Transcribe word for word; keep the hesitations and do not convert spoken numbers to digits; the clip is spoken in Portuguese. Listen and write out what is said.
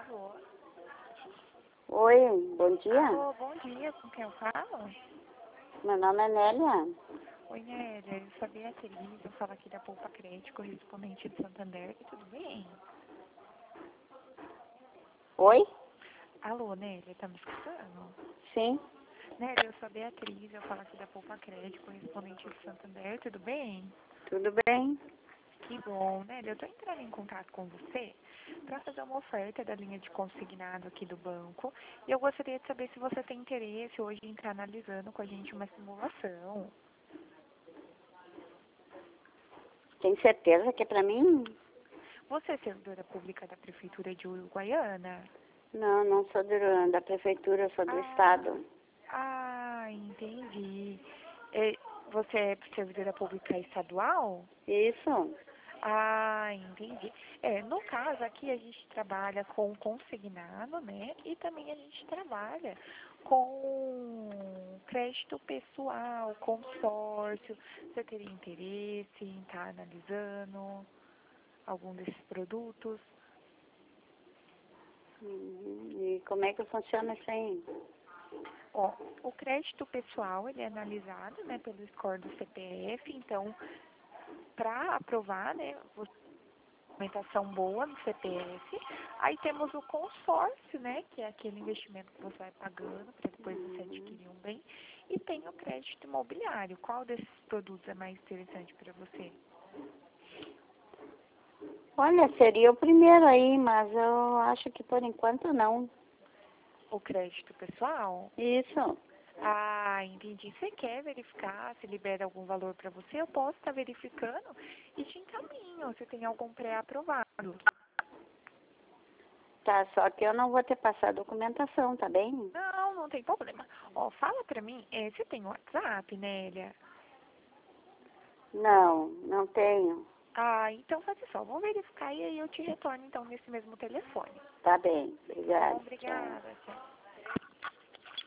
Alô? Oi, bom dia. Alô, bom dia, com quem eu falo? Meu nome é Nélia. Oi, Nélia, eu sou a Beatriz, eu falo aqui da Poupa Crédito, correspondente de Santander, tudo bem? Oi? Alô, Nélia, tá me escutando? Sim, Nélia, eu sou a Beatriz, eu falo aqui da Poupa Crédito, correspondente de Santander, tudo bem? tudo bem? Que bom, Nélia, eu tô entrando em contato com você para fazer uma oferta da linha de consignado aqui do banco e eu gostaria de saber se você tem interesse hoje em estar analisando com a gente uma simulação. Tem certeza que é pra mim? Você é servidora pública da Prefeitura de Uruguaiana? Não, não sou do, da prefeitura, sou do Ah, estado. ah, entendi. É, você é servidora pública estadual? Isso? Ah, entendi. É, no caso aqui a gente trabalha com consignado, né? E também a gente trabalha com crédito pessoal, consórcio. Você teria interesse em estar analisando algum desses produtos? Uhum. E como é que funciona isso aí? Ó, o crédito pessoal, ele é analisado, né, pelo score do C P F, então, para aprovar, né, você tem uma documentação boa no C P F, aí temos o consórcio, né, que é aquele investimento que você vai pagando para depois você Uhum. adquirir um bem, e tem o crédito imobiliário. Qual desses produtos é mais interessante para você? Olha, seria o primeiro aí, mas eu acho que por enquanto não. O crédito pessoal? Isso. Ah, entendi. Você quer verificar se libera algum valor para você? Eu posso estar verificando e te encaminho. Você tem algum pré-aprovado? Tá, só que eu não vou ter passado a documentação, tá bem? Não, não tem problema. Ó, fala pra mim, é, você tem WhatsApp, Nélia? Não, não tenho. Ah, então faz só, vamos verificar e aí eu te retorno então nesse mesmo telefone. Tá bem, Tá bom? obrigada. Tchau. Obrigada, tchau.